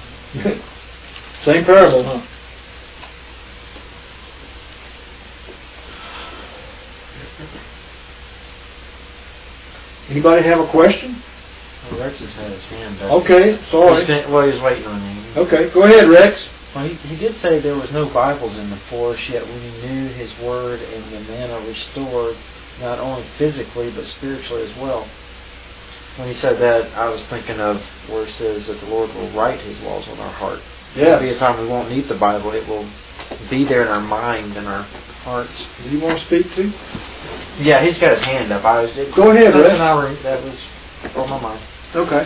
Same parable, huh? Anybody have a question? Well, Rex has had his hand up. Okay, sorry. He's, well, he's waiting on you. Okay, go ahead, Rex. Well, he, he did say there was no Bibles in the forest, yet when he knew His Word and the manna restored, not only physically, but spiritually as well. When he said that, I was thinking of where it says that the Lord will write His laws on our heart. Yes. There will be a time we won't need the Bible. It will be there in our mind and our hearts. Do you want to speak to? Yeah, he's got his hand up. I was. It, Go ahead, Rex. That was on my mind. Okay.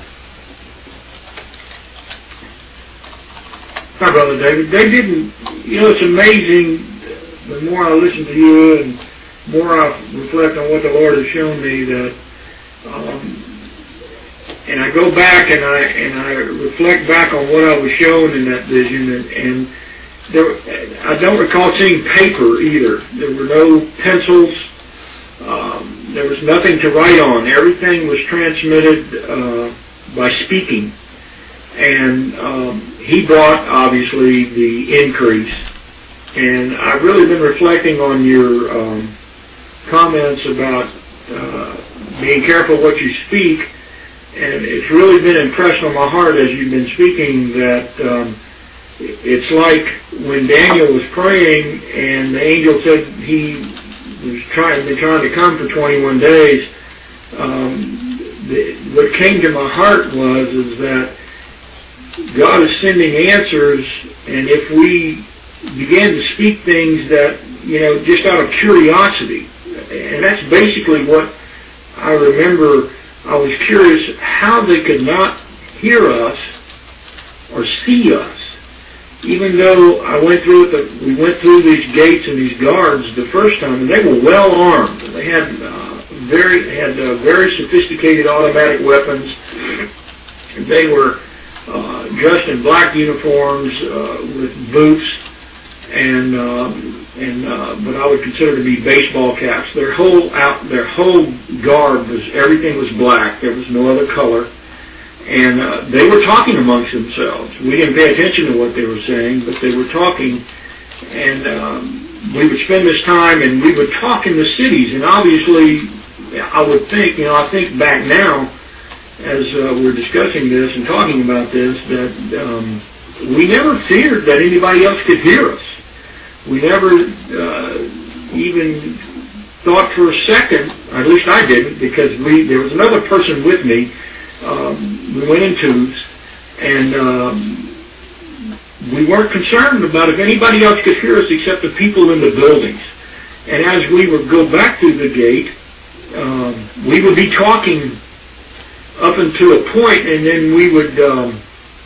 Hi, Brother David. They didn't, you know, it's amazing. The more I listen to you and more I reflect on what the Lord has shown me, that, um, and I go back and I and I reflect back on what I was shown in that vision, and, and there, I don't recall seeing paper either. There were no pencils. Um, there was nothing to write on. Everything was transmitted uh, by speaking. And um, he brought, obviously, the increase. And I've really been reflecting on your um, comments about uh, being careful what you speak. And it's really been impressed on my heart as you've been speaking that um, it's like when Daniel was praying and the angel said he was trying, been trying to come for twenty-one days. Um, the, what came to my heart was is that God is sending answers, and if we began to speak things that, you know, just out of curiosity, and that's basically what I remember. I was curious how they could not hear us or see us. Even though I went through the, we went through these gates and these guards the first time, and they were well armed. They had uh, very had uh, very sophisticated automatic weapons. They were uh, dressed in black uniforms uh, with boots, and um, and uh, what I would consider to be baseball caps. Their whole out, their whole garb was everything was black. There was no other color. And uh, they were talking amongst themselves. We didn't pay attention to what they were saying, but they were talking. And um, we would spend this time, and we would talk in the cities. And obviously, I would think, you know, I think back now, as uh, we're discussing this and talking about this, that um, we never feared that anybody else could hear us. We never uh, even thought for a second, or at least I didn't, because we there was another person with me. Um, we went in twos, and um, we weren't concerned about if anybody else could hear us except the people in the buildings. And as we would go back through the gate, um, we would be talking up until a point, and then we would um,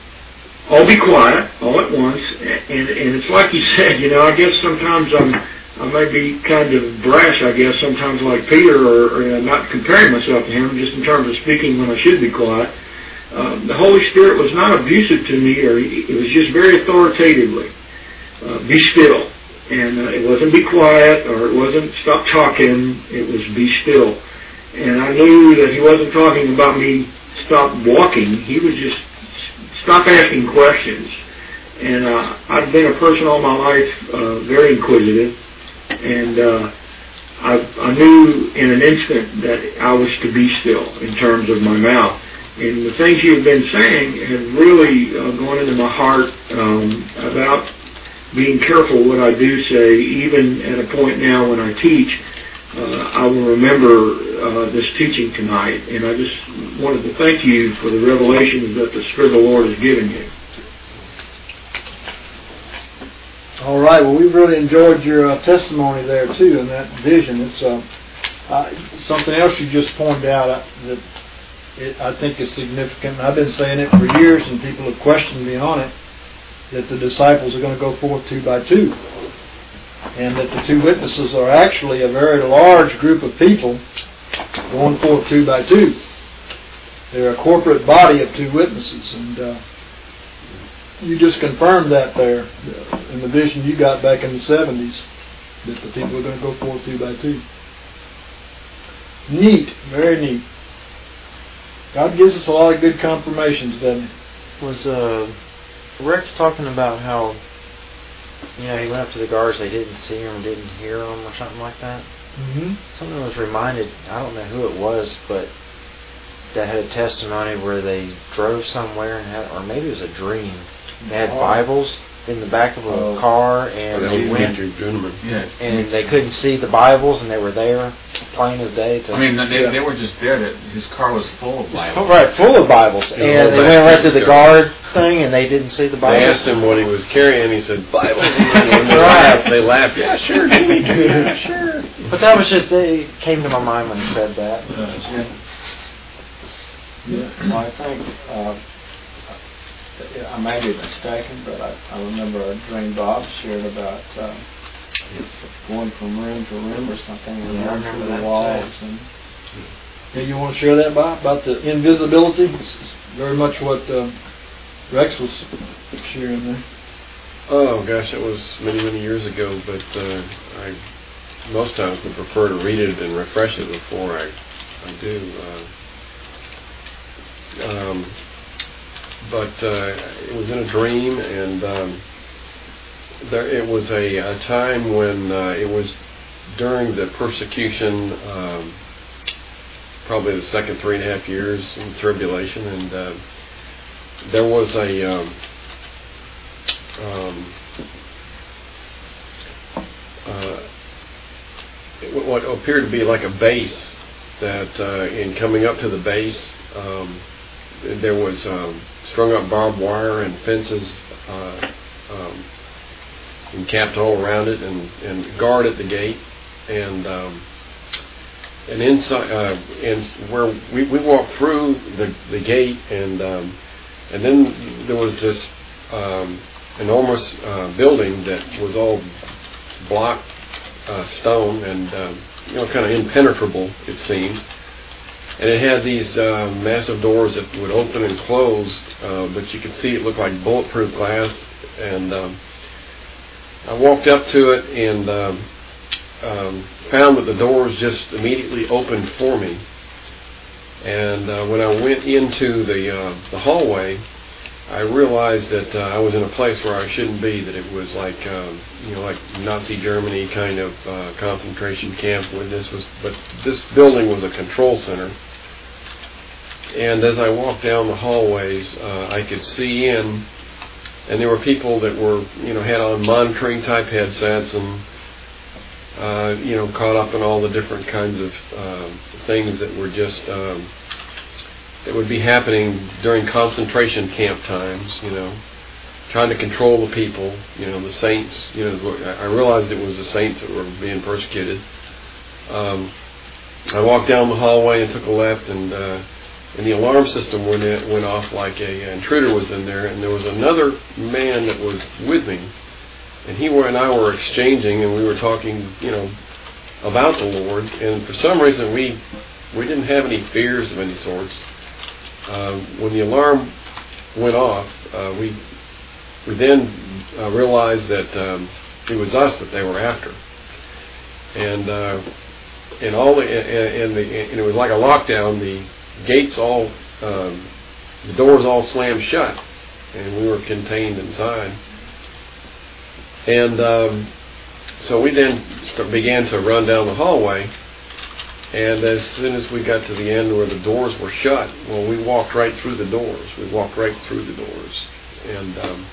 all be quiet all at once. And, and it's like you said, you know, I guess sometimes I'm I might be kind of brash, I guess, sometimes like Peter, or, or uh, not comparing myself to him, just in terms of speaking when I should be quiet. Um, the Holy Spirit was not abusive to me, or it was just very authoritatively. Uh, be still. And uh, it wasn't be quiet, or it wasn't stop talking, it was be still. And I knew that he wasn't talking about me stop walking, he was just stop asking questions. And uh, I've been a person all my life, uh, very inquisitive. And uh, I, I knew in an instant that I was to be still in terms of my mouth. And the things you've been saying have really uh, gone into my heart um, about being careful what I do say, even at a point now when I teach. Uh, I will remember uh, this teaching tonight. And I just wanted to thank you for the revelations that the Spirit of the Lord has given you. All right. Well, we've really enjoyed your uh, testimony there too, and that vision. It's uh, uh, something else you just pointed out uh, that it, I think is significant. And I've been saying it for years, and people have questioned me on it. That the disciples are going to go forth two by two, and that the two witnesses are actually a very large group of people going forth two by two. They're a corporate body of two witnesses, and. Uh, You just confirmed that there in the vision you got back in the seventies, that the people are going to go forth two by two. Neat, very neat. God gives us a lot of good confirmations, doesn't he? Was uh, Rex talking about how, you know, he went up to the guards, they didn't see him, didn't hear him, or something like that? Mm-hmm. Something was reminded, I don't know who it was, but that had a testimony where they drove somewhere and had, or maybe it was a dream. They had Bibles in the back of a Oh. car, and Oh, they went, Yeah. and they couldn't see the Bibles, and they were there, plain as day. To, I mean, they, Yeah. they were just there. That his car was full of Bibles. right, full of Bibles, Yeah, and they well, went right that's to the the guard thing, and they didn't see the Bibles. They asked him what he was carrying. He said, Bible. And they laughed. They laughed. Yeah, sure, Jimmy. Yeah, sure. But that was just, it came to my mind when he said that. Uh, Yeah. Well, I think, uh, I may be mistaken, but I, I remember a dream Bob shared about uh, going from room to room or something, and Yeah, I running remember through the that walls. And Yeah, you want to share that, Bob, about the invisibility? It's, it's very much what uh, Rex was sharing there. Oh gosh, that was many many years ago. But uh, I most times would prefer to read it and refresh it before I I do. Uh, um, but uh, it was in a dream, and um, there it was a, a time when uh, it was during the persecution. Um, probably the second three and a half years in tribulation, and uh, there was a um, um, uh, what appeared to be like a base that uh, in coming up to the base um, there was um, strung up barbed wire and fences uh, um, encamped all around it, and, and guard at the gate, and um, and inside, uh, and where we, we walked through the, the gate, and um, and then there was this um, enormous uh, building that was all block uh, stone and uh, you know kind of impenetrable, it seemed, and it had these uh, massive doors that would open and close, uh, but you could see it looked like bulletproof glass, and um, I walked up to it and. Um, Um, found that the doors just immediately opened for me, and uh, when I went into the uh, the hallway, I realized that uh, I was in a place where I shouldn't be. That it was like um, you know like Nazi Germany kind of uh, concentration camp. When this was, but this building was a control center. And as I walked down the hallways, uh, I could see in, and there were people that were you know had on monitoring type headsets and. Uh, you know, caught up in all the different kinds of uh, things that were just um, that would be happening during concentration camp times. You know, trying to control the people. You know, the saints. You know, I realized it was the saints that were being persecuted. Um, I walked down the hallway and took a left, and uh, and the alarm system went in, went off like a, an intruder was in there, and there was another man that was with me. And he and I were exchanging, and we were talking, you know, about the Lord. And for some reason, we we didn't have any fears of any sorts. Um, when the alarm went off, uh, we we then uh, realized that um, it was us that they were after. And uh, and all the and, and the and it was like a lockdown. The gates all, um, the doors all slammed shut, and we were contained inside. And um, so we then began to run down the hallway, and as soon as we got to the end where the doors were shut, well, we walked right through the doors. We walked right through the doors. And um,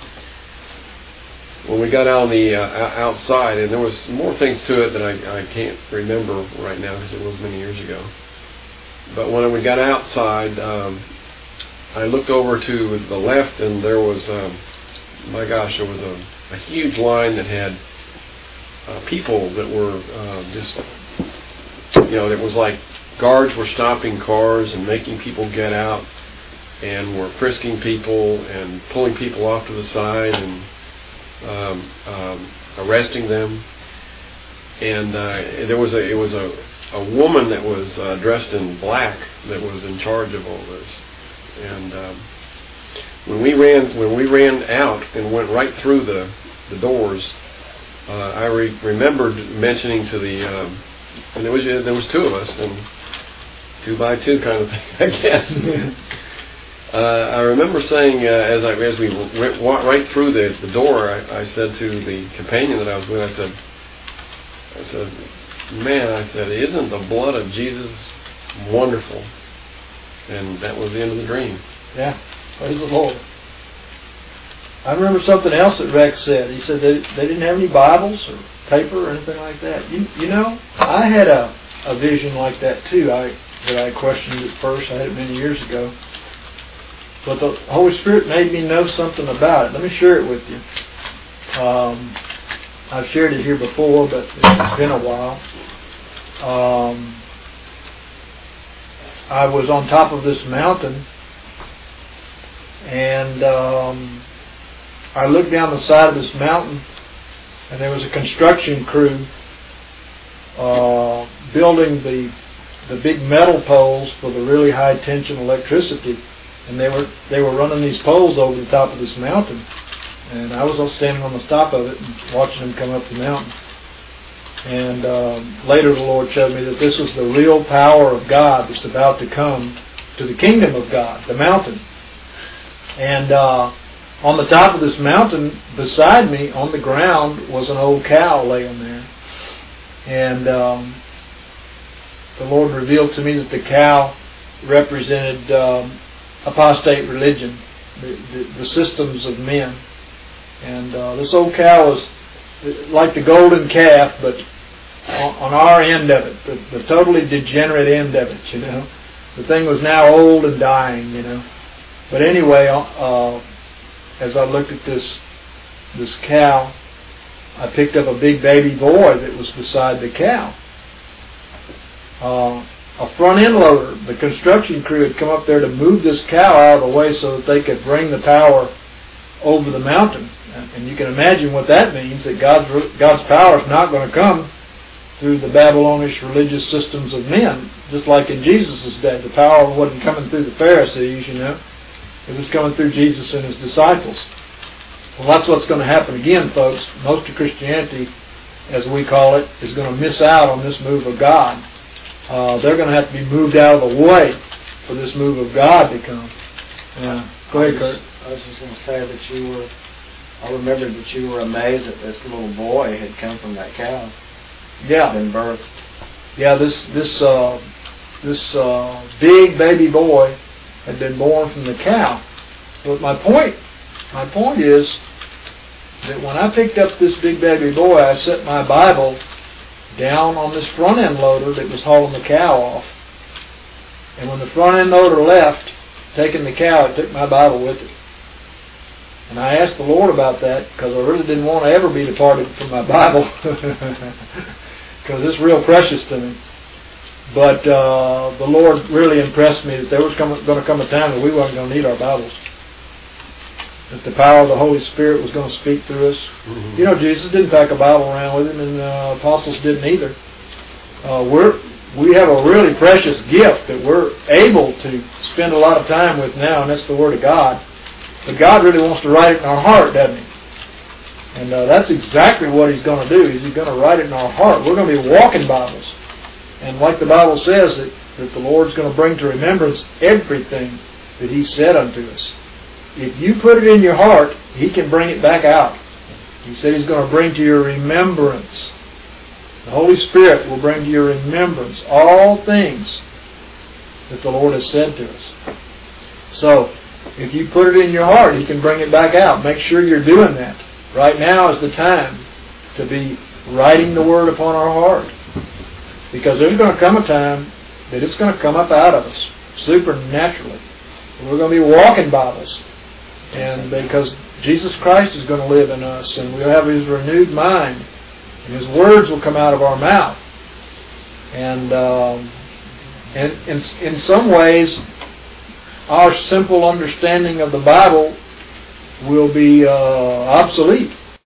when we got out on the uh, outside, and there was more things to it that I, I can't remember right now because it was many years ago. But when we got outside, um, I looked over to the left, and there was, um, my gosh, there was a a huge line that had uh, people that were uh, just, you know, it was like guards were stopping cars and making people get out, and were frisking people and pulling people off to the side and um, um, arresting them. And uh, there was a it was a, a woman that was uh, dressed in black that was in charge of all this. And um, When we ran, when we ran out and went right through the, the doors, uh, I re- remembered mentioning to the, um, and there was there was two of us, and two by two kind of thing, I guess. uh, I remember saying uh, as I as we went right through the, the door, I, I said to the companion that I was with, I said, I said, man, I said, isn't the blood of Jesus wonderful? And that was the end of the dream. Yeah. Praise the Lord. I remember something else that Rex said. He said they, they didn't have any Bibles or paper or anything like that. You, you know, I had a, a vision like that too. I that I questioned at first. I had it many years ago. But the Holy Spirit made me know something about it. Let me share it with you. Um, I've shared it here before, but it's been a while. Um, I was on top of this mountain, and um, I looked down the side of this mountain, and there was a construction crew uh, building the the big metal poles for the really high tension electricity, and they were they were running these poles over the top of this mountain. And I was standing on the top of it and watching them come up the mountain. And um, later the Lord showed me that this was the real power of God that's about to come to the kingdom of God, the mountain. And uh, on the top of this mountain, beside me, on the ground, was an old cow laying there. And um, the Lord revealed to me that the cow represented um, apostate religion, the, the, the systems of men. And uh, this old cow was like the golden calf, but on, on our end of it, the, the totally degenerate end of it, you know. The thing was now old and dying, you know. But anyway, uh, as I looked at this this cow, I picked up a big baby boy that was beside the cow. Uh, a front end loader, the construction crew had come up there to move this cow out of the way so that they could bring the power over the mountain. And you can imagine what that means, that God's, God's power is not going to come through the Babylonish religious systems of men. Just like in Jesus' day, the power wasn't coming through the Pharisees, you know. It was coming through Jesus and His disciples. Well, that's what's going to happen again, folks. Most of Christianity, as we call it, is going to miss out on this move of God. Uh, they're going to have to be moved out of the way for this move of God to come. Yeah. Go ahead, Kurt. I was just going to say that you were, I remembered that you were amazed that this little boy had come from that cow. Yeah. Been birthed. Yeah, this this uh, this uh, big baby boy had been born from the cow. But my point, my point is that when I picked up this big baby boy, I set my Bible down on this front end loader that was hauling the cow off. And when the front end loader left, taking the cow, it took my Bible with it. And I asked the Lord about that because I really didn't want to ever be departed from my Bible because it's real precious to me. But uh, the Lord really impressed me that there was going to come a time that we weren't going to need our Bibles. That the power of the Holy Spirit was going to speak through us. Mm-hmm. You know, Jesus didn't pack a Bible around with Him, and uh, apostles didn't either. Uh, we're we have a really precious gift that we're able to spend a lot of time with now, and that's the Word of God. But God really wants to write it in our heart, doesn't He? And uh, that's exactly what He's going to do. He's going to write it in our heart. We're going to be walking Bibles. And like the Bible says, that, that the Lord's going to bring to remembrance everything that He said unto us. If you put it in your heart, He can bring it back out. He said He's going to bring to your remembrance. The Holy Spirit will bring to your remembrance all things that the Lord has said to us. So, if you put it in your heart, He can bring it back out. Make sure you're doing that. Right now is the time to be writing the Word upon our heart. Because there's going to come a time that it's going to come up out of us supernaturally. We're going to be walking Bibles. And because Jesus Christ is going to live in us, and we'll have His renewed mind, and His words will come out of our mouth. And, um, and in, in some ways, our simple understanding of the Bible will be uh, obsolete.